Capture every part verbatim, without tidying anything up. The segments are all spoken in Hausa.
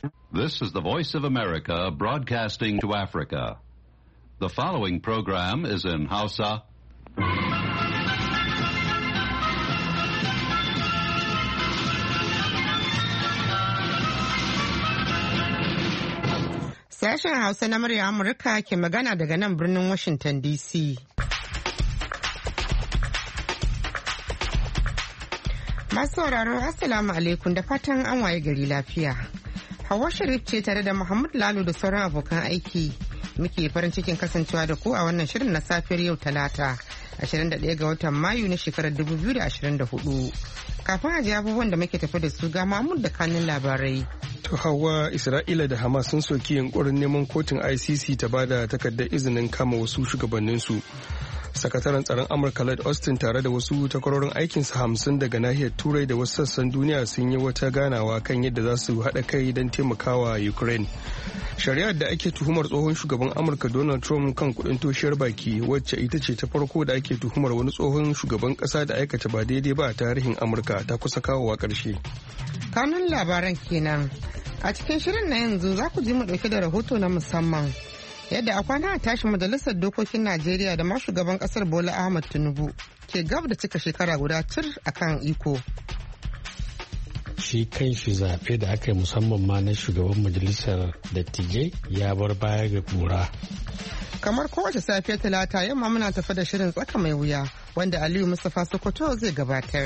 This is the Voice of America broadcasting to Africa. The following program is in Hausa. Sashen Hausa na murya Amurka ke magana daga nan birnin Washington D C. Masu sauraro, Assalamu alaikum da fatan an waye gari lafiya. Hauwa Sharif ce tare da Muhammad Lalo da sauran abokan aiki. Muke farin cikin kasancewa da ku a wannan shirin na safiyar yau Talata, ashirin da ɗaya ga watan Mayu na shekarar dubu biyu da ashirin da hudu. Kafin a ji abubuwan da muke tafi da su ga Mahmud da kanin labarai. To Hauwa, Isra'ila da Hamas sun soki yunkurin neman kotun I C C ta bada takardar izinin kama wasu shugabanninsu. Sakataren tsaron Amurka Lloyd Austin tare da wasu takwarorin aikinsa hamsin daga nahiyar Turai da wasu sassan duniya sun yi wata ganawa kan yadda za su haɗa kai don taimakawa Ukraine. Shari'ar da ake tuhumar tsohon shugaban Amurka Donald Trump kan kudin toshiyar baki, wacce ita ce ta farko da ake tuhumar wani tsohon shugaban ƙasa da aikata ba daidai ba a tarihin Amurka, ta kusa kawowa ƙarshe. Kanun labaran kenan. A cikin shirin na yanzu za ku ji mu ɗauke da rahoto na musamman. Yadda a kwana a tashi majalisar dokokin Najeriya da ma shugaban kasar Bola Ahmed Tinubu ke gab da cika shekara guda tur akan iko. Shi kan shi zaɓe da aka yi musamman ma na shugaban majalisar dattijai ya bar baya ga kura. Kamar kowace safiyar Talata, yamma muna tafi da shirin tsaka mai wuya wanda Aliyu Mustapha Sokoto zai gabatar.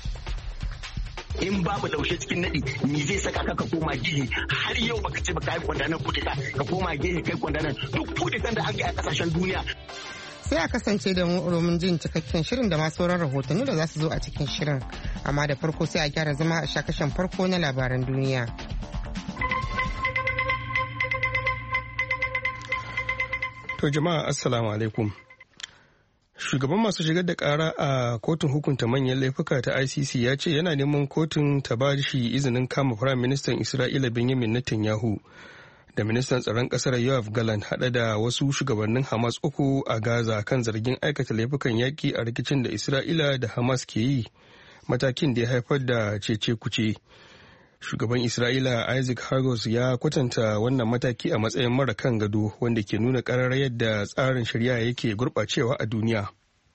In babu laushe cikin nadi ni zai saka ka ka koma gehe har yau baka ce baka yi kwandanan kudeta ka koma gehe kai kwandanan duk kudetan da aka yi a kasashen duniya. Sai a kasance da mu domin jin cikakken shirin da masu sauran rahotanni da za su zo a cikin shirin, amma da farko sai a gyara zama a shakashen farko na labaran duniya. To jama'a assalamu alaikum. Shugaban masu shigar da kara a kotun hukunta manyan laifuka ta I C C ya ce yana neman kotun ta ba shi izinin kama Firayim Ministan Isra'ila Benjamin Netanyahu da Ministan Tsaron Kasar Yoav Gallant haɗe da wasu shugabannin Hamas uku a Gaza kan zargin aikata laifukan yaƙi a rikicin da Isra'ila da Hamas ke yi, matakin da ya haifar da cece kuce. Shugaban Isra'ila Isaac Herzog ya kwatanta wannan mataki a matsayin mara kan gado wanda ke nuna ƙarar yadda tsarin shari'a yake gurɓacewa a duniya.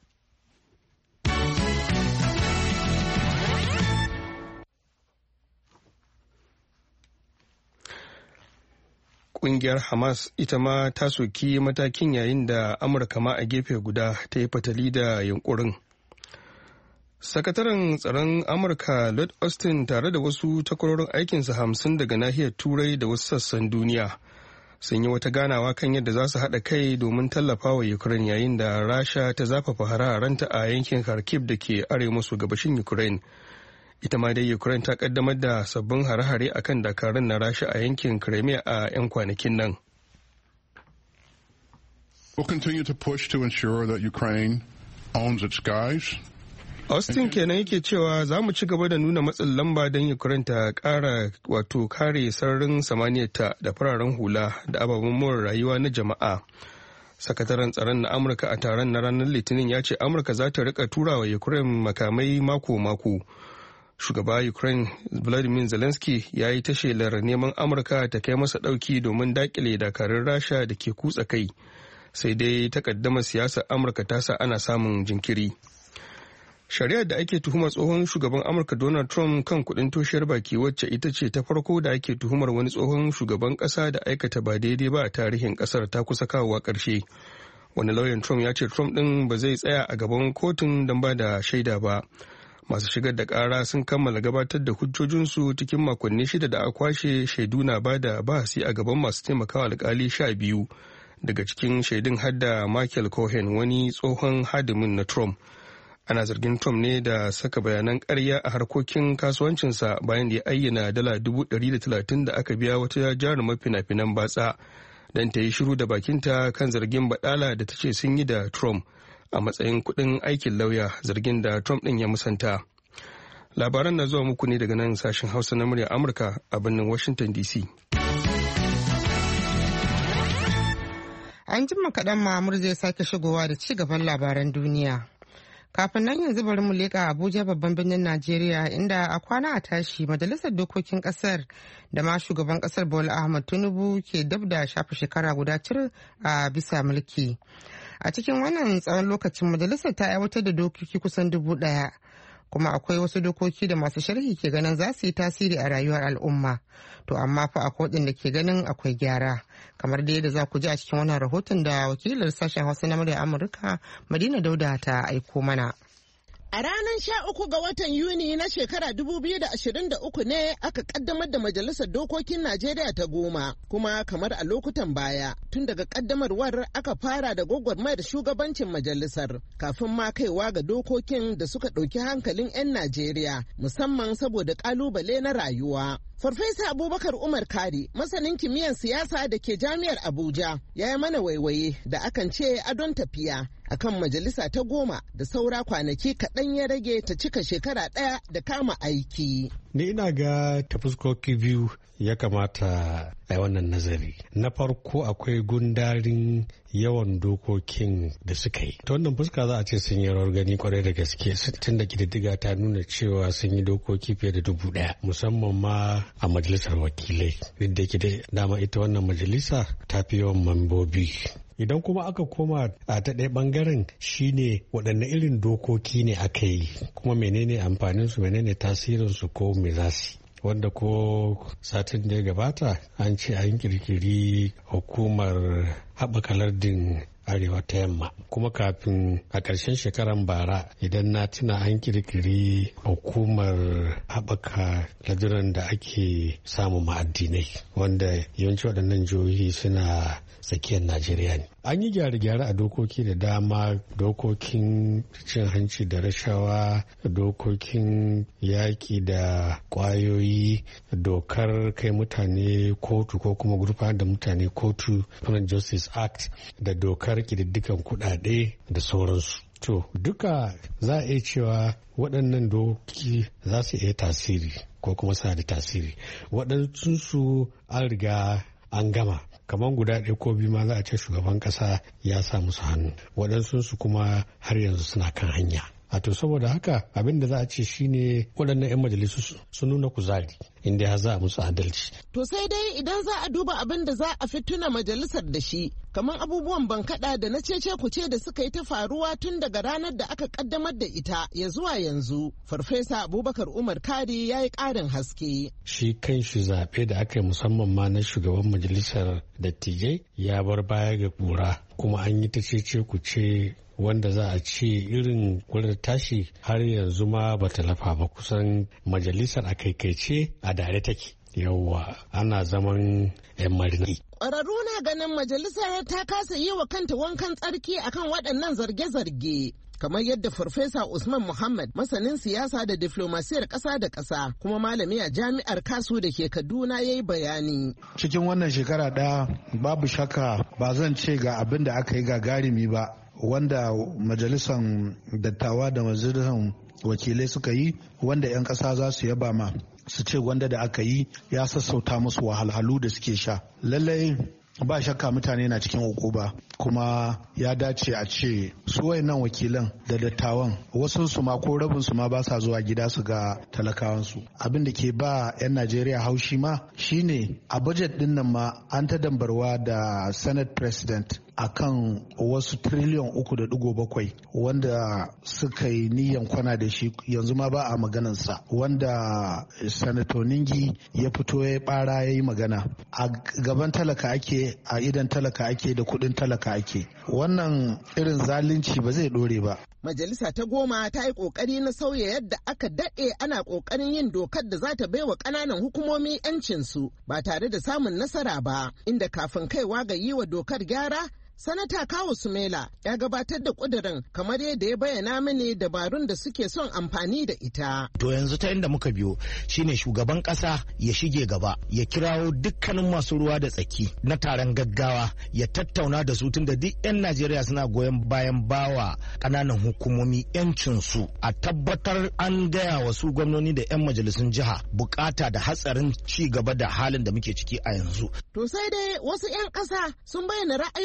Ƙungiyar Hamas ita ma ta soki matakin yayin da Amurka ma a gefe guda ta yi fatali da yunkurin. Sakataren tsaron Amurka Lloyd Austin tare da wasu takwarorin aikinsa hamsin daga nahiyar Turai da wasu sassan duniya sun yi wata ganawa kan yadda za su haɗa kai domin tallafa wa Ukraine yayin da Rasha ta zafafa hare-harenta a yankin Kharkiv da ke arewa maso gabashin Ukraine. Ita ma dai Ukraine ta kaddamar da sabbin hare-hare akan dakarun na Rasha a yankin Crimea a 'yan kwanakin nan. We'll continue to push to ensure that Ukraine owns its skies. Austin kenan yake cewa za mu ci gaba da nuna matsin lamba don Ukraine ta kara wato kare sararin samaniyarta da fararen hula da ababen more rayuwa na jama'a. Sakataren tsaron na Amurka a taron na ranar Litinin ya ce Amurka za ta rika tura wa Ukraine makamai mako-mako. Shugaba Ukraine Vladimir Zelensky ya yi ta shelar neman Amurka ta kai masa ɗauki domin dakile dakarun Rasha da ke kutsa kai. Sai dai takaddamar siyasar Amurka ta sa ana samun jinkiri. Shari'ar da ake tuhumar tsohon shugaban Amurka Donald Trump kan kudin toshiyar baki, wacce ita ce ta farko da ake tuhumar wani tsohon shugaban kasa da aikata ba daidai ba a tarihin kasar, ta kusa kawowa ƙarshe. Wani lauyan Trump ya ce Trump ɗin ba zai tsaya a gaban kotun don ba da shaida ba. Masu shigar da ƙara sun kammala gabatar da hujjojinsu cikin makonni shida da aka kwashe. Shaidu na ba da bahasi a gaban masu taimakawa alkali sha biyu. Daga cikin shaidun hadda Michael Cohen, wani tsohon hadimin na Trump. Ana zargin Trump ne da saka bayanan ƙarya a harkokin kasuwancinsa bayan da ya ayyana dala dubu ɗari da talatin da aka biya wata jarumar fina-finan batsa don ta yi shiru da bakinta kan zargin baɗala da ta ce sun yi da Trump a matsayin kuɗin aikin lauya, zargin da Trump ɗin ya musanta. Labaran na zuwa muku ne daga nan sashen Hausa na murya Amurka a birnin Washington D C. An jima kaɗan Mamur zai sake shigowa da ci gaban labaran duniya. Kafin nan yanzu bari mu leƙa Abuja babban birnin Najeriya inda a kwana a tashi majalisar dokokin kasar da ma shugaban kasar Bola Ahmed Tinubu ke dab da shafa shekara guda cir a bisa mulki. A cikin wannan tsawon lokacin majalisar ta aiwatar da dokoki kusan dubu ɗaya. Kuma akwai wasu dokoki da masu sharhi ke ganin za su yi tasiri a rayuwar al'umma. To amma fa akwai waɗanda ke ganin akwai gyara. Kamar da yadda za ku ji a cikin wannan rahoton da wakilar sashen Hausa na murya Amurka Madina Dauda ta aiko mana. A ranar sha uku ga watan Yuni na shekara dubu biyu da ashirin da uku ne aka kaddamar da Majalisar Dokokin Najeriya ta goma, kuma kamar a lokutan baya tun daga kaddamarwar aka fara da gwagwarmayar shugabancin majalisar kafin ma kaiwa ga dokokin da suka ɗauki hankalin 'yan Najeriya musamman saboda ƙalubale na rayuwa. Farfesa Abubakar Umar Kari, masanin kimiyyar siyasa da ke Jami'ar Abuja, ya yi mana waiwaye da akan ce adon tafiya akan majalisa ta goma da saura kwanaki kaɗan ya rage ta cika shekara ɗaya da kama aiki. Ni ina ga ta fuskoki biyu ya kamata a wannan nazari. Na farko akwai gundarin yawan dokokin da suka yi. Ta wannan fuska za a ce sun yi rawar gani kwarai da gaske tun da kididdiga ta nuna cewa sun yi dokoki fiye da dubu ɗaya musamman ma a majalisar wakilai. Duk da ke dama ita wannan majalisa ta fi yawan mambobi. Idan kuma aka koma a ta ɗaya ɓangaren shine waɗanne irin dokoki ne aka yi kuma menene amfaninsu menene tasirinsu ko me za su wanda ko satin da ya gabata an ce an kirkiri hukumar haɓaka lardin arewa ta yamma kuma kafin a ƙarshen shekaran bara idan na tuna an kirkiri hukumar haɓaka laduran da ake samun ma'addinai wanda yawanci waɗannan jihohi suna tsakiyar Najeriya ne. An yi gyare-gyare a dokoki da dama, dokokin cin hanci da rashawa, dokokin yaƙi da ƙwayoyi, dokar kai mutane kotu ko kuma gurfanar da mutane kotu, Criminal Justice Act, da dokar ƙididdigan kuɗaɗe da sauransu. To, duka za a iya cewa waɗannan dokoki za su iya tasiri ko kuma suna da tasiri. Waɗansu an riga an gama. Kamar guda ɗaya ko biyu ma za a ce shugaban ƙasa ya sa musu hannu waɗansu su kuma har yanzu suna kan hanya. A to saboda haka abin da za a ce shine waɗannan 'yan majalisu sun nuna kuzari inda ya za a musu adalci. To sai dai idan za a duba abin da za a fi tuna majalisar da shi kamar abubuwan bankaɗa da na cece kuce da suka yi ta faruwa tun daga ranar da aka kaddamar da ita ya zuwa yanzu. Farfesa Abubakar Umar Kari ya yi ƙarin haske. Shi kan shi zaɓe da aka yi musamman ma na shugaban majalisar dattijai ya bar baya ga ƙura kuma an yi ta cece kuce wanda za a ce irin wurin tashi har yanzu ma ba ta lafa ba kusan majalisar a kaikaice a dare take yawwa ana zaman yan marini. Ƙwararru na ganin majalisar ta kasa yi wa kanta wankan tsarki akan waɗannan zarge-zarge. Kamar yadda Farfesa Usman Muhammad masanin siyasa da diflomasiyar ƙasa da ƙasa kuma malami a jami'ar Kasu da ke Kaduna ya yi bayani. Cikin wannan shekara ɗaya babu shakka ba zan ce ga abin da aka yi gagarumi ba wanda majalisar dattawa da majalisar wakilai suka yi wanda 'yan ƙasa za su yaba ma su ce wanda da aka yi ya sassauta musu wahalhalu da suke sha. Lallai ba shakka mutane na cikin ukuba kuma ya dace a ce su wayannan wakilan da dattawan wasu su ma ko rabin su ma ba sa zuwa gida su ga talakawansu. Abin da ke ba 'yan Najeriya haushi ma shine a budget din nan ma an ta dambarwa da Senate President akan wasu triliyan uku da digo bakwai wanda suka yi niyan kwana da shi yanzu ma ba a maganansa wanda Sanato Ningi ya fito ya bara ya yi magana a gaban talaka ake a idan talaka ake da kudin talaka ake wannan irin zalunci ba zai dore ba. Majalisa ta goma ta yi kokari na sauya yadda aka daɗe ana kokarin yin dokar da za ta baiwa ƙananan hukumomi 'yancinsu ba tare da samun nasara ba inda kafin kaiwa ga yi wa dokar gyara Sanata Kawu Sumela ya gabatar da ƙudurin kamar yadda ya bayyana mini dabarun da suke son amfani da ita. To yanzu ta inda muka biyo shine shugaban ƙasa ya shige gaba ya kirawo dukkanin masu ruwa da tsaki na taron gaggawa ya tattauna da su tunda duk 'yan Najeriya suna goyon bayan bawa ƙananan hukumomi 'yancinsu a tabbatar an gaya wa su gwamnoni da 'yan majalisun jiha bukata da hatsarin ci gaba da halin da muke ciki a yanzu. To sai dai wasu 'yan ƙasa sun bayyana ra'ayoyi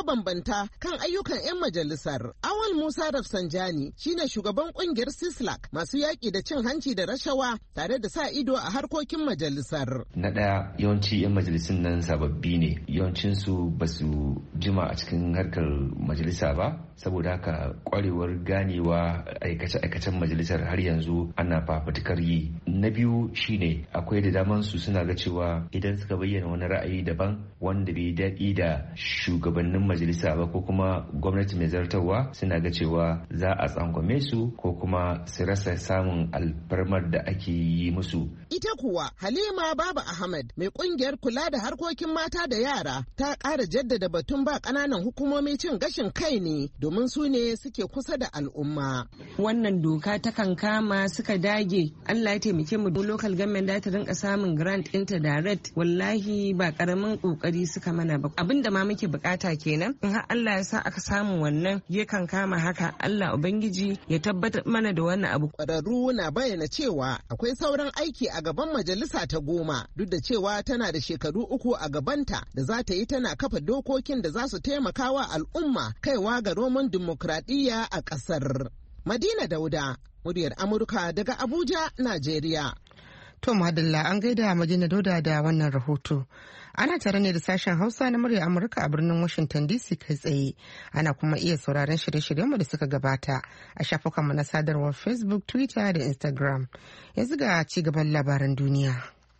mabambanta kan ayyukan 'yan majalisar. Awal Musa Rafsanjani shine shugaban kungiyar Sislak masu yaƙi da cin hanci da rashawa tare da sa ido a harkokin majalisar. Na ɗaya, yawanci 'yan majalisun nan sababbi ne, yawancinsu ba su jima a cikin harkar majalisa ba, saboda haka kwarewar ganewa aikace-aikacen majalisar har yanzu ana fafutukar yi. Na biyu shine akwai da daman su suna ga cewa idan suka bayyana wani ra'ayi daban wanda bai daɗi da shugabannin majalisa ba ko kuma gwamnati mai zartarwa, suna ga cewa za a tsangwame su ko kuma su rasa samun alfarmar da ake yi musu. Ita kuwa Halima Baba Ahmad mai kungiyar kula da harkokin mata da yara ta ƙara jaddada batun ba ƙananan hukumomi cin gashin kai ne domin su ne suke kusa da al'umma. Wannan doka ta kankama suka dage, Allah ya taimake mu local government da ta rinka samun grant inta direct, wallahi ba karamin kokari suka mana ba. Abinda ma muke bukata kenan, in har Allah ya sa aka samu wannan ya kankama haka, Allah ubangiji ya tabbatar mana da wannan abu. Kwararru na bayyana cewa akwai sauran aiki a gaban majalisa ta goma, duk da cewa tana da shekaru uku a gabanta da za ta yi tana kafa dokokin da za su taimaka wa al'umma kaiwa ga roman dimokuraɗiyya a ƙasar. Madina Dauda, muryar Amurka daga Abuja, Najeriya. To madalla, an gaida Madina Dauda da wannan rahoto. Ana tare ne da sashen Hausa na muryar Amurka a birnin Washington D C kai tsaye. Ana kuma iya sauraron shirye-shiryenmu da suka gabata a shafukanmu na sadarwar Facebook, Twitter da Instagram. Yanzu ga ci gaban labaran duniya.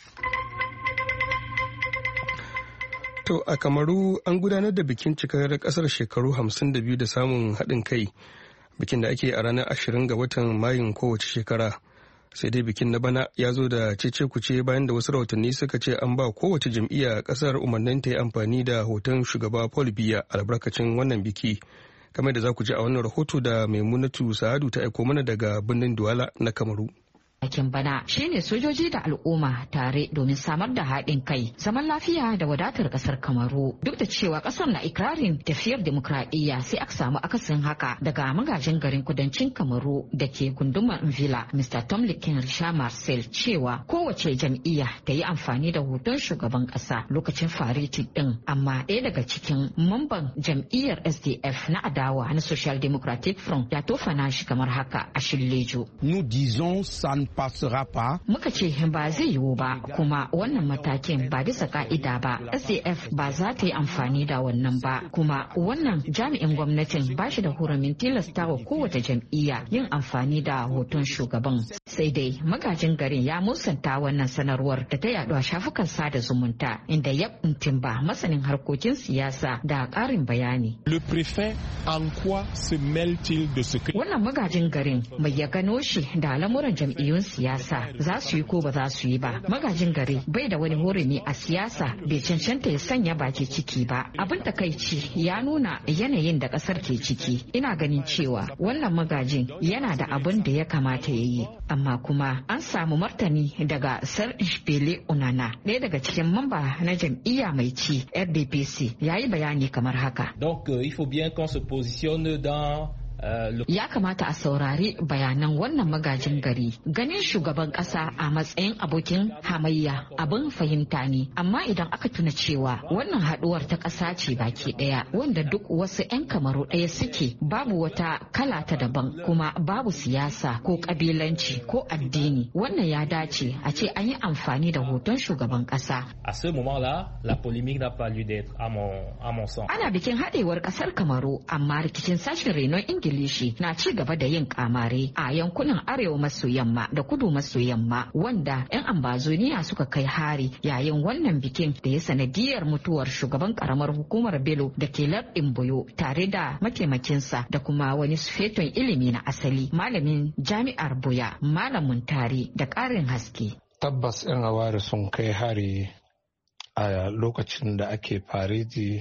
To a Kamaru an gudanar da bikin cikar kasar shekaru hamsin da biyu da samun haɗin kai, bikin da ake a ranar ashirin ga watan Mayun kowace shekara. Sai dai bikin na bana ya zo da cece kuce bayan da wasu rahotanni suka ce an ba kowace jam'iyya a kasar umarnin ta yi amfani da hoton shugaba Paul Biya albarkacin wannan biki. Kamar da za ku ji a wannan rahoto da Maimunatu Sa'adu ta aiko mana daga birnin Duwala na Kamaru. Bikin bana shine sojoji da al'umma tare domin samar da haɗin kai, zaman lafiya da wadatar ƙasar Kamaru. Duk da cewa ƙasar na ikirarin tafiyar demokradiyya, sai aka samu akasin haka daga magajin garin kudancin Kamaru da ke gundumar Mvila, Mister Tomlikin Risha Marcel, cewa kowace jam'iyya ta yi amfani da hoton shugaban ƙasa lokacin fareti ɗin. Amma ɗaya daga cikin mamban jam'iyyar S D F na adawa na Social Democratic Front ya tofa nashi kamar haka a Shillejo. Nous disons ça passera pas. Muka ce ba zai yiwu ba, kuma wannan matakin ba bisa ka'ida ba. S D F ba za ta yi amfani da wannan ba, kuma wannan jami'in gwamnatin ba shi da hurumin tilasta wa kowace jam'iyya yin amfani da hoton shugaban. Sai dai magajin garin ya musanta wannan sanarwar da ta yaɗu a shafukan sada zumunta, inda ya ba masanin harkokin siyasa da ƙarin bayani. Le préfet en quoi se mêle-t-il de ce que... Wannan magajin garin mai ya gano shi da lamuran jam'iyyun siyasa za su yi ko ba za su yi ba. Magajin gari bai da wani hurumi a siyasa, bai cancanta ya sanya baki ciki ba. Abin takaici ya nuna yanayin da kasar ke ciki. Ina ganin cewa wannan magajin yana da abin da ya kamata ya yi, amma kuma an samu martani daga Sir Ishbele Onana, ɗaya daga cikin mamba na jam'iyya mai ci R D P C, ya yi bayani kamar haka. Donc euh, il faut bien qu'on se positionne dans Ya kamata a saurari bayanan wannan magajin gari. Ganin shugaban kasa a matsayin abokin hamayya abin fahimta ne, amma idan aka tuna cewa wannan haduwar ta kasa ce baki daya, wanda duk wasu 'yan Kamaru daya suke, babu wata kala ta daban, kuma babu siyasa ko kabilanci ko addini, wannan ya dace a ce an yi amfani da hoton shugaban kasa. A ce moment-là, la polémique n'a pas lieu d'être à mon à mon sens. Ana bikin hadewar kasar Kamaru, amma rikicin sashen renon Ingilishi na ci gaba da yin kamare a yankunan arewa maso yamma da kudu maso yamma, wanda 'yan ambazoniya suka kai hari yayin wannan bikin da ya sanadiyar mutuwar shugaban karamar hukumar Bello da ke lardin Boyo tare da mataimakinsa da kuma wani sufeton ilimi na asali, malamin jami'ar Boya, malamin tari da ƙarin haske. Tabbas 'yan awari sun kai hari a lokacin da ake fariji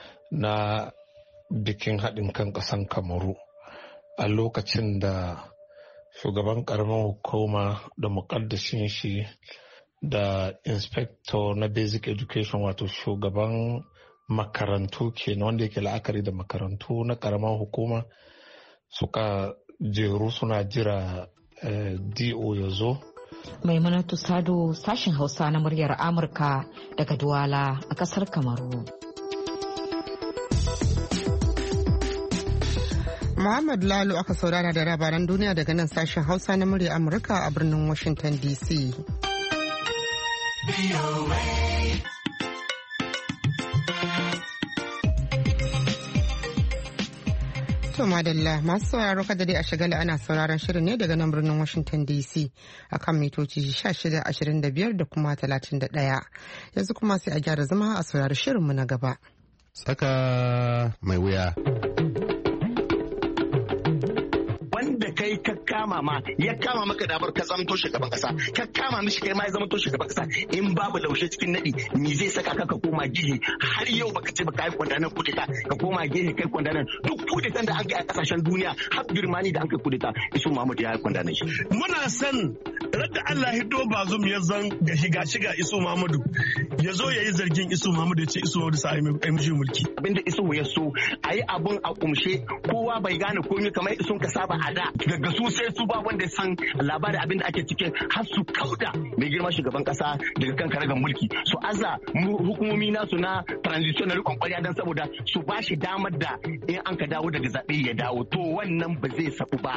na bikin haɗin kan ƙasan Kamaru, a lokacin da shugaban ƙaramin hukuma da muƙaddashin shi da inspector na basic education, wato shugaban makarantu kenan wanda yake la'akari da makarantu na ƙaramin hukuma, suka jeru suna jira eh, D O ya zo. Maimunatu Sado, sashen Hausa na muryar Amurka daga Duwala a ƙasar Kamaru. Muhammad Lalo aka saurara da labaran duniya daga nan sashen Hausa na murya Amurka a birnin Washington D C. To madalla masu sauraro kada dai a shagala ana sauraron shirin ne daga nan birnin Washington D C akan mitoci shida ashirin da biyar da kuma talatin da ɗaya. Yanzu kuma sai a gyara zama a saurari shirinmu na gaba. Tsaka mai wuya. Wanda kai ka kama ma ya kama maka damar ka zamto shugaban kasa ka kama mishi kai ma ya zamto shugaban kasa in babu laushe cikin nadi ni zai saka ka ka koma gihe har yau baka ce baka yi kwandanan kudeta ka koma gihe kai kwandanan duk kudetan da an kai a kasashen duniya har Birmani da an kai kudeta Isu Muhammad ya yi kwandanan shi. Muna san radda Allah hiddo bazum ya zan ga shiga shiga Isu Muhammadu ya zo ya yi zargin Isu Muhammadu ya ce Isu Muhammadu sa ai mishi mulki abinda Isu ya so ayi abun a kumshe kowa bai gane komai kamar Isun ka saba a da daga su sai su ba wanda san labarin abin da ake cikin har su kauda mai girma shugaban kasa daga kan karagar mulki su aza hukumomi nasu na transition na rikon kwarya don saboda su ba shi damar da in an ka dawo daga zaɓe ya dawo to wannan ba zai sabu ba.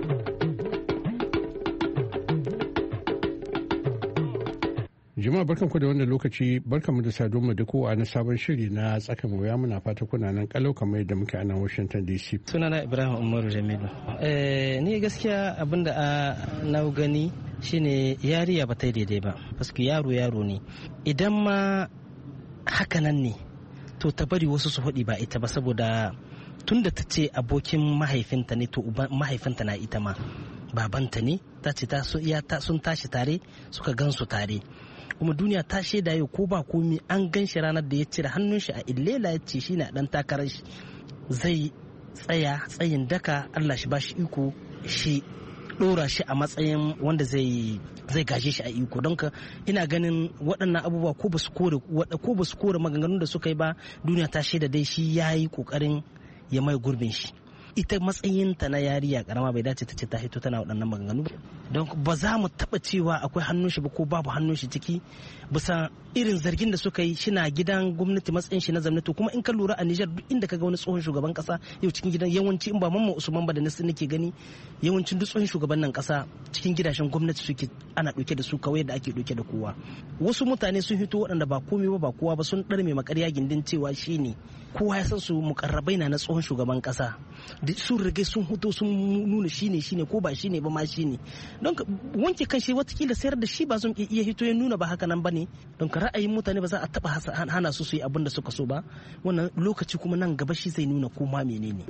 Jama'a barkanku da wannan lokaci barkanmu da saduwa mu da kowa na sabon shiri na tsaka mu ya muna fata kuna nan kalau kamar yadda muke a nan Washington D C. Sunana Ibrahim Umaru Jamilu. Eh ni gaskiya abinda a na gani shine yariya ba ta daidai ba. Paske yaro yaro ne. Idan ma haka nan ne to ta bari wasu su hudi ba ita ba saboda tunda ta ce abokin mahaifinta ne to mahaifinta na ita ma babanta ne ta ce ta sun tashi tare suka gansu tare. Kuma duniya ta shaida yau ko ba komi an gan shi ranar da ya cire hannun shi a illela ya ce shi na dan takarar shi zai tsaya tsayin daka Allah shi ba shi iko shi dora shi a matsayin wanda zai zai gaje shi a iko don ka ina ganin waɗannan abubuwa ko ba su kore ko ba su kore maganganun da suka yi ba duniya ta shaida dai shi yayi kokarin ya mai gurbin shi. Ita matsayinta na yariya karama bai dace ta ce ta hito tana waɗannan maganganu don ba za mu taɓa cewa akwai hannun shi ba ko babu hannun shi ciki bisa irin zargin da suka yi shina gidan gwamnati matsayin shi na zamnato kuma in ka lura a Nijar duk inda ka ga wani tsohon shugaban kasa yau cikin gidan yawanci in ba mamman Usman ba da nasu nake gani yawancin duk tsohon shugabannin kasa cikin gidajen gwamnati suke ana ɗauke da su kawai da ake ɗauke da kowa wasu mutane sun hito waɗanda ba komai ba ba kowa ba sun ɗarme makarya gindin cewa shine kowa ya san su mukarrabai na na tsohon shugaban kasa sun rage sun hoto sun nuna shine shine ko ba shine ba ma shine don wanke kan shi watakila sayar da shi ba sun iya hito ya nuna ba haka nan bane don ka ra'ayin mutane ba za a taba hana su su yi abin da suka so ba wannan lokaci kuma nan gaba shi zai nuna ko ma menene.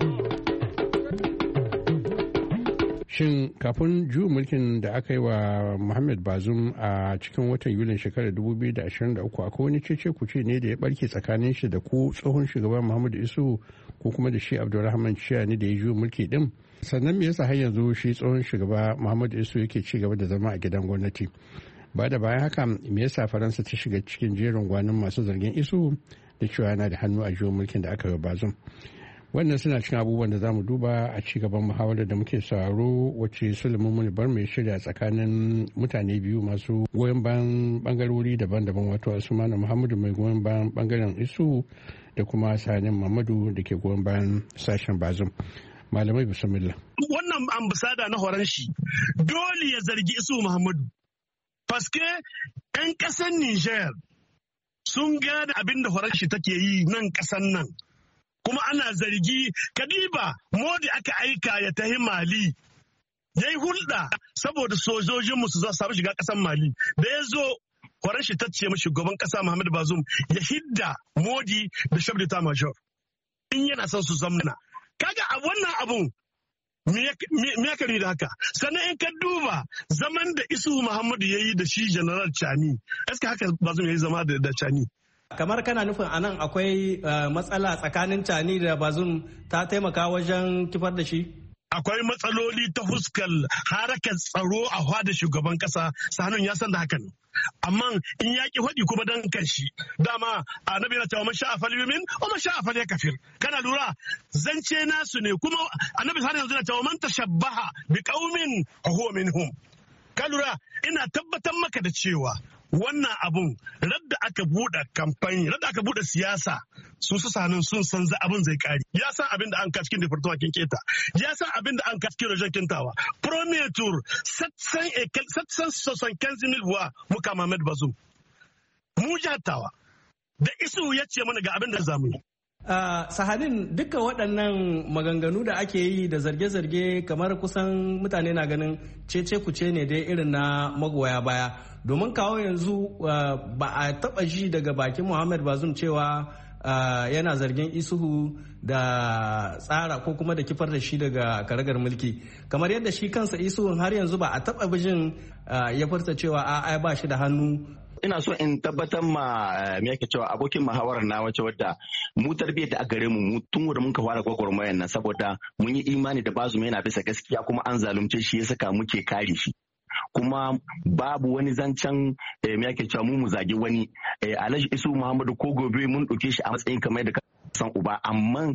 Shin kafin juyin mulkin da aka yi wa Muhammad Bazoum a cikin watan Yulin shekarar dubu biyu da ashirin da uku akwai wani cece kuce ne da ya barke tsakanin shi da ku tsohon shugaban Muhammadu Isu ko kuma da shi Abdulrahman Chiani da ya juyin mulki din? Sannan me yasa har yanzu shi tsohon shugaba Muhammadu Isu yake ci gaba da zama a gidan gwamnati? Ba da bayan haka me yasa Faransa ta shiga cikin jerin gwanin masu zargin Isu da cewa yana da hannu a juyin mulkin da aka yi wa Bazoum? Wannan suna cikin abubuwan da za mu duba a ci gaban muhawarar da muke sauraro wacce Sulaiman Muni bar mai shirya tsakanin mutane biyu masu goyon bayan bangarori daban-daban wato Usmanu Muhammadu mai goyon bayan bangaren Isu da kuma Sani Muhammadu da ke goyon bayan sashen Bazoum. Malamai bismillah. Wannan ambasada na horon shi dole ya zargi Isu Muhammadu. Paske 'yan ƙasar Niger sun gane abin da horon shi take yi nan ƙasar nan. Kuma ana zargi kadiba modi aka aika ya tahi Mali ya yi hulɗa saboda sojojinmu su za su shiga ƙasar Mali da ya zo kwaran shi tacce mashi shugaban ƙasa Muhammadu Bazoum ya hidda modi da shabda ta major in yana son su zamna kaga a wannan abun me ya kari da haka sannan in ka duba zaman da Isu Muhammadu ya yi da shi General Chani eska haka Bazoum ya yi zama da Chani. Kamar kana nufin anan akwai matsala tsakanin Chani da Bazoum ta taimaka wajen kifar da shi? Akwai matsaloli ta huskar harakar tsaro a hada shugaban kasa sanin ya san da hakan. Amma in ya ki faɗi kuma dan kanshi dama annabi na cewa man sha'a falyumin wa man sha'a falyakfir. Kana lura zance nasu ne kuma annabi sanin yanzu na cewa man tashabbaha bi qaumin huwa minhum. Ka lura ina tabbatar maka da cewa wannan abun radda aka buɗe kamfani radda aka buɗe siyasa su su sanin sun san za abin zai kare ya san abin da an ka cikin department kin keta ya san abin da an ka cikin region kintawa premier tour sept cent soixante-quinze mille voix muka Mohamed Bazoum mu jatawa da isu ya ce mana ga abin da zamu yi. Uh, sahanin dukkan waɗannan maganganu da ake yi da zarge-zarge kamar kusan mutane na ganin cece kuce ne dai irin na magoya baya domin kawo yanzu uh, ba a taɓa ji daga bakin Mohamed Bazoum cewa uh, yana zargin isuhu da tsara ko kuma da kifar da shi daga karagar mulki kamar yadda shi kansa isuhun har yanzu ba a taɓa bijin uh, ya furta cewa a ba shi da hannu. Ina so in tabbatar ma me yake cewa abokin muhawarar na wace wadda mu tarbiyyar da a gare mu tun wanda muka fara gwagwarmayar nan saboda mun yi imani da Bazoum yana bisa gaskiya kuma an zalunce shi ya saka muke kare shi. Kuma babu wani zancen me yake cewa mu mu zagi wani Alhaji Isu Muhammadu ko gobe mun ɗauke shi a matsayin kamar da san uba amma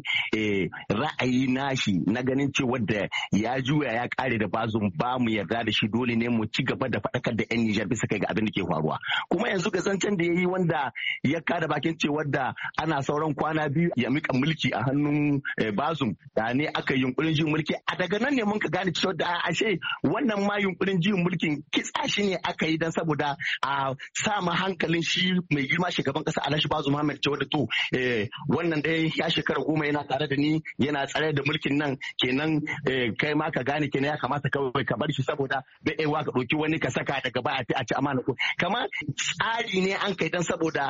ra'ayi nashi na ganin cewa da ya juya ya kare da Bazoum ba mu yarda da shi dole ne mu ci gaba da faɗakar da 'yan Nijar bisa kai ga abin da ke faruwa kuma yanzu ga zancen da ya yi wanda ya kada bakin cewa da ana sauran kwana biyu ya mika mulki a hannun Bazoum da ne aka yunkurin jin mulki a daga nan ne mun ka gane cewa da ashe wannan ma yunkurin jin mulkin kitsa shi ne aka yi dan saboda a sa ma hankalin shi mai girma shugaban kasa Alhaji Bazoum Muhammad cewa da to wannan dai ya shekara goma yana tare da ni yana tsare da mulkin nan kenan kai ma ka gane kenan ya kamata kawai ka bar shi saboda bai aiwa ka ɗauki wani ka saka daga baya a ci amana ko kama tsari ne an kai dan saboda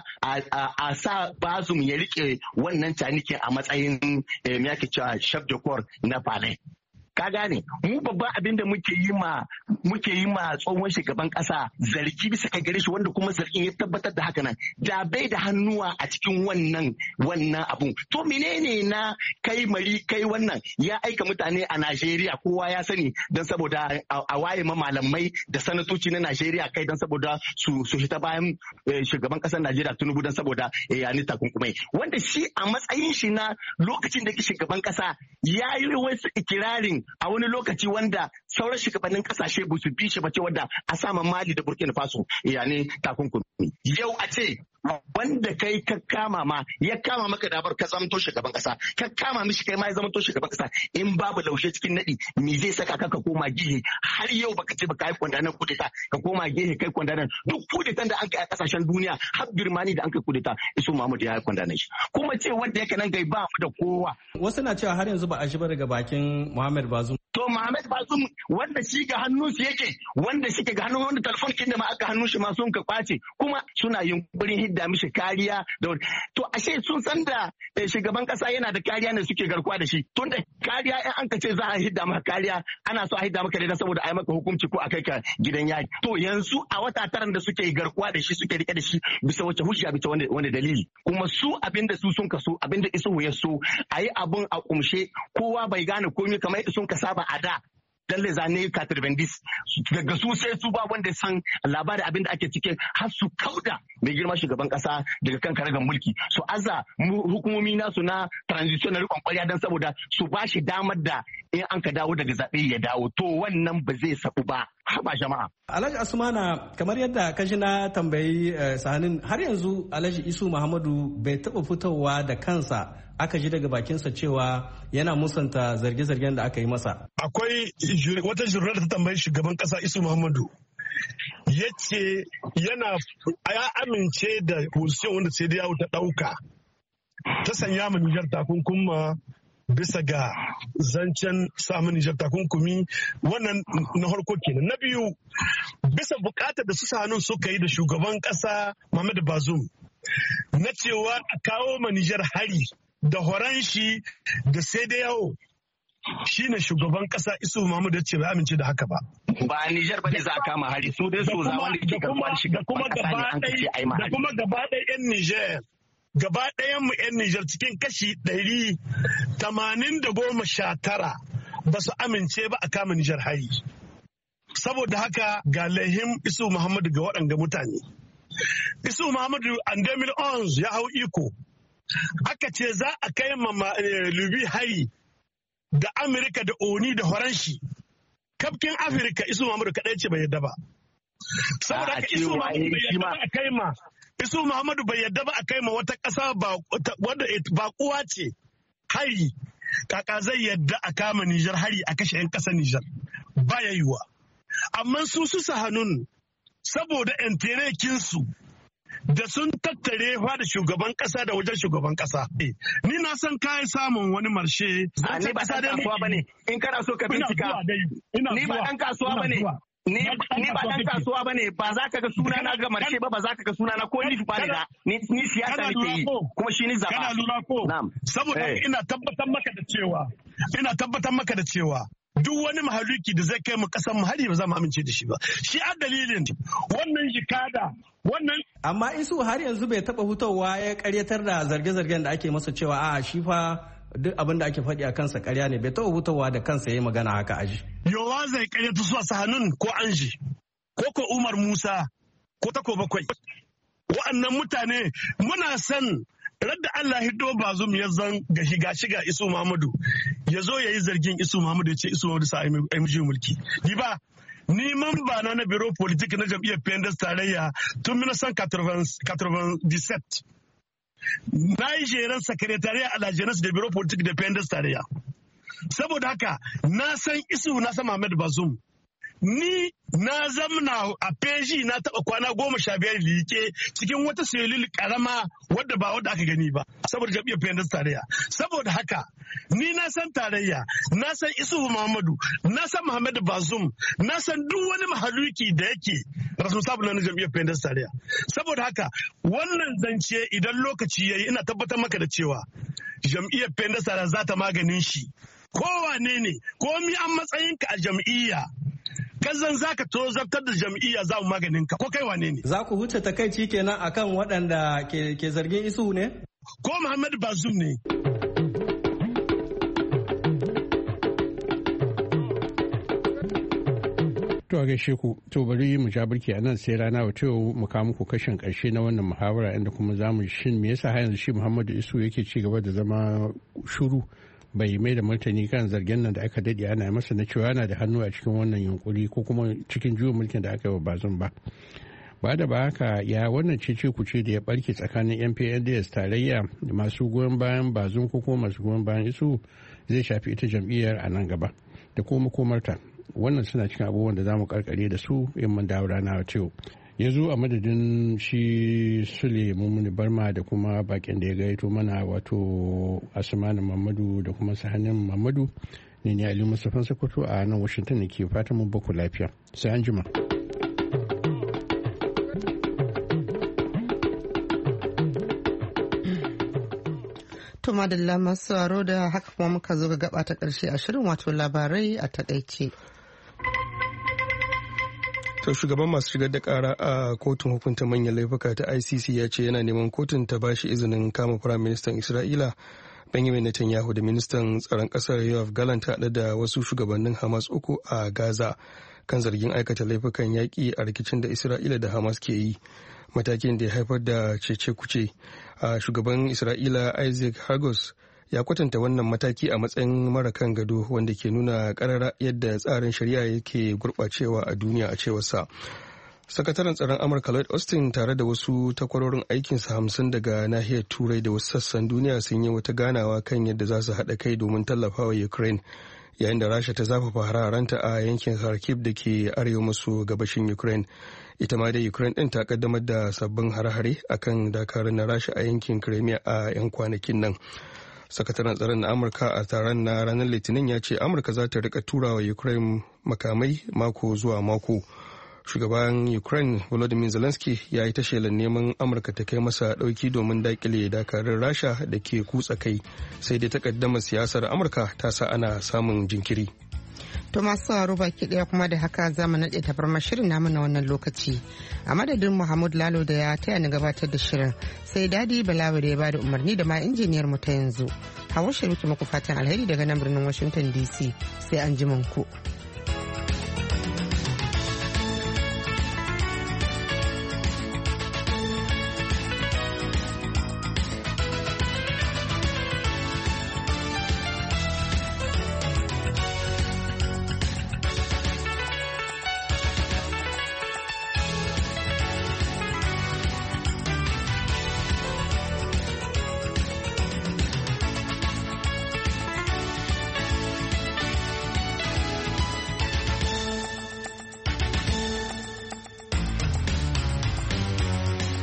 a sa Bazoum ya rike wannan canikin a matsayin me yake cewa chef de corps na palais. Ka gane mu babban abin da muke yi ma muke yi ma tsohon shugaban kasa zargi bisa kai gare shi wanda kuma zargin ya tabbatar da haka nan da bai da hannuwa a cikin wannan wannan abun to menene na kai mari kai wannan ya aika mutane a Najeriya kowa ya sani dan saboda a waye ma malamai da sanatoci na Najeriya kai dan saboda su su fita bayan shugaban kasar Najeriya Tinubu dan saboda ya ni takunkumai wanda shi a matsayin shi na lokacin da ke shugaban kasa ya yi wasu ikirarin a wani lokaci wanda sauran shugabannin kasashe ba su bi shi ba ce wanda a sama Mali da Burkina Faso ya ne takunkumi yau a ce wanda kai ka kama ma ya kama maka dabar ka zamto shugaban kasa ka kama mishi kai ma ya zamto shugaban kasa in babu laushe cikin nadi me zai saka ka ka koma gihe har yau baka ce baka yi kwandanan kudeta ka koma gihe kai kwandanan duk kudetan da an kai a kasashen duniya har Birmani da an kai kudeta Isu Muhammad ya yi kwandanan shi kuma ce wanda yake nan gai ba da kowa wasu na cewa har yanzu ba a shi ba daga bakin Mohamed Bazoum to Mohamed Bazoum wanda shi ga hannun su yake wanda shi ga hannun wanda telefon kin da ma aka hannun shi ma sun ka kwace kuma suna yunkurin hidda mishi kariya da to ashe sun san da shugaban kasa yana da kariya ne suke garkuwa da shi tun da kariya in an ka ce za a hidda maka kariya ana so a hidda maka ne saboda a yi maka hukunci ko a kai ka gidan yaki to yanzu a wata taran da suke garkuwa da shi suke rike da shi bisa wace hujja bisa wani wani dalili kuma su abinda su sun kaso abinda isu ya so a yi abun a kumshe kowa bai gane komai kamar yadda sun ka saba a da dalle zane katarbendis daga su sai su ba wanda san labarin abin da ake cikin har su kauda mai girma shugaban kasa daga kan karagar mulki su aza hukumomi nasu na transition na rikon kwarya don saboda su ba shi damar da in an ka dawo daga zaɓe ya dawo to wannan ba zai sabu ba haba jama'a. Alhaji Asmana kamar yadda kashi na tambayi sahanin har yanzu Alhaji Isu Muhammadu bai taɓa fitowa da kansa aka ji daga bakinsa cewa yana musanta zarge-zargen da aka yi masa. Akwai wata jirar ta tambayi shugaban kasa Isu Muhammadu ya ce yana ya amince da position wanda sai da yawo ta ɗauka ta sanya mu Nijar takunkuma bisa ga zancen samun Nijar takunkumi wannan na harko kenan. Na biyu bisa bukatar da su hannun suka yi da shugaban kasa Muhammadu Bazoum na cewa a kawo ma Nijar hari da horon shi da sai da yawo shi ne shugaban kasa Isu Muhammadu ya ce bai amince da haka ba. Ba Nijar ba ne za a kama hari su dai su za wanda ke karɓar da shugaban kasa ne an kace ai ma. Da kuma gaba ɗaya 'yan Nijar gaba ɗayan mu 'yan Nijar cikin kashi ɗari tamanin da goma sha tara ba su amince ba a kama Nijar hari. Saboda haka ga lahim Isu Muhammadu ga waɗanga mutane. Isu Muhammadu a deux mille onze ya hau iko. Aka ce za a kai ma Lubi hari da Amerika da Oni da Horanshi. Kafkin Afirka Isu Muhammadu kaɗai ce bai yadda ba. saboda haka isu Muhammadu bai yadda ba a kai ma isu Muhammadu bai yadda ba a kai ma wata ƙasa wadda ba kuwa ce hari kaka zai yadda a kama Nijar hari a kashe 'yan ƙasar Nijar ba ya yiwa amma su su sa hannun saboda su da sun tattare fa da shugaban kasa da wajen shugaban kasa. Ni na san kai samun wani marshe. Ni ba dan kasuwa bane. In kana so ka bincika. Ni ba dan kasuwa bane. Ni ba dan kasuwa bane ba za ka ga suna na ga marshe ba ba za ka ga suna na ko ni fa da ni ni siyasa nake yi kuma shi ni zaba. Kana lura ko? Saboda ina tabbatar maka da cewa ina tabbatar maka da cewa duk wani mahaluki da zai kai mu kasan mu hari ba za mu amince da shi ba. Shi a dalilin wannan jikada wannan. Amma isu har yanzu bai taba hutowa ya karyatar da zarge-zargen da ake masa cewa a shi fa duk abin da ake faɗi a kansa karya ne bai taba hutowa da kansa ya yi magana haka aji. Yowa zai karyata su a sahanun ko anji ko ko Umar Musa ko tako bakwai. Wa'annan mutane muna san radda Allah hiddo bazum ya zan ga shiga shiga Isu Muhammadu ya zo ya yi zargin Isu Muhammadu ya ce Isu Muhammadu sa aimishi mulki. Ni ba ni mamba na na biro politik na jam'iyyar P N D S tarayya tun mille neuf cent quatre-vingt-dix-sept. Na yi jeren sakretariya a la jeunesse da biro politik da P N D S tarayya. Saboda haka na san Isu na san Muhammadu Bazum. Ni na zamna a peji na taba kwana goma sha biyar liƙe cikin wata selil karama wadda ba wadda aka gani ba saboda jam'iyyar P N D S tarayya. Saboda haka ni na san tarayya, na san Isuhu Muhammadu, na san Muhammadu Bazum, na san duk wani mahaluki da yake responsable na jam'iyyar P N D S tarayya. Saboda haka wannan zance idan lokaci yayi ina tabbatar maka da cewa jam'iyyar P N D S tarayya za ta maganin shi. Kowane ne, komi an matsayinka a jam'iyya. Kazan za ka tozartar da jam'iyya za mu maganin ka ko kai wane ne? Za ku huce takaici kenan akan waɗanda ke, ke zargin Isuhu ne? Ko Muhammadu Bazum ne? To a gaishe ku, to bari mu ja birki a nan sai rana wato mu kawo muku kashin ƙarshe na wannan muhawara inda kuma za mu shin me yasa har yanzu shi Muhammadu Isuhu yake ci gaba da zama shuru bai mai da martani kan zargen nan da aka dade ana masa na cewa yana da hannu a cikin wannan yunkuri ko kuma cikin juyin mulkin da aka yi wa Bazum ba. Ba da ba haka ya wannan cece kuce da ya barke tsakanin yan P N D S tarayya da masu goyon bayan Bazum ko kuma masu goyon bayan Isuhu zai shafi ita jam'iyyar a nan gaba da kuma komarta. Wannan suna cikin abubuwan da za mu karkare da su in mun dawo rana ta ya zo a madadin shi Sule Mummuni Barma da kuma bakin da ya gaito mana wato Asmanu Mamadu da kuma Sahanin Mamadu ne ne Ali Mustapha Sokoto a nan Washington ne ke fatan mun baku lafiya sai an jima. To madalla masu sauraro da haka kuma muka zo ga gaba ta karshe a shirin wato labarai a takaice. To shugaban masu shigar da kara a kotun hukunta manyan laifuka ta I C C ya ce yana neman kotun ta bashi izinin kama firaministan Isra'ila Benjamin Netanyahu da ministan tsaron kasar Yoav Gallant haɗe da wasu shugabannin Hamas uku a Gaza kan zargin aikata laifukan yaƙi a rikicin da Isra'ila da Hamas ke yi. Matakin da ya haifar da cece kuce a shugaban Isra'ila Isaac Herzog ya kwatanta wannan mataki a matsayin mara kan gado wanda ke nuna karara yadda tsarin shari'a yake gurɓacewa a duniya a cewarsa. Sakataren tsaron Amurka Lloyd Austin tare da wasu takwarorin aikinsa hamsin daga nahiyar Turai da wasu sassan duniya sun yi wata ganawa kan yadda za su haɗa kai domin tallafawa Ukraine yayin da Rasha ta zafafa hararanta a yankin Kharkiv da ke arewa maso gabashin Ukraine. Ita ma dai Ukraine ɗin ta kaddamar da sabbin hare-hare akan dakarun na Rasha a yankin Crimea a 'yan kwanakin nan. Sakataren tsaron na Amurka a taron na ranar Litinin ya ce Amurka za ta rika turawa Ukraine makamai mako zuwa mako. Shugaban Ukraine Volodymyr Zelensky ya yi ta shelan neman Amurka ta kai masa dauki domin dakile dakarun Rasha da ke kutsa kai, sai dai takaddamar siyasar Amurka ta sa ana samun jinkiri. To masu sauraro baki daya kuma da haka za mu naɗe tabarmar shirin namu na wannan lokaci. A madadin Muhammad Lalo da ya taya ni gabatar da shirin sai Dadi Balawa da ya bada umarni da ma injiniyar mu ta yanzu. Hawa Shariki muku fatan alheri daga nan birnin Washington D C sai an ji ku.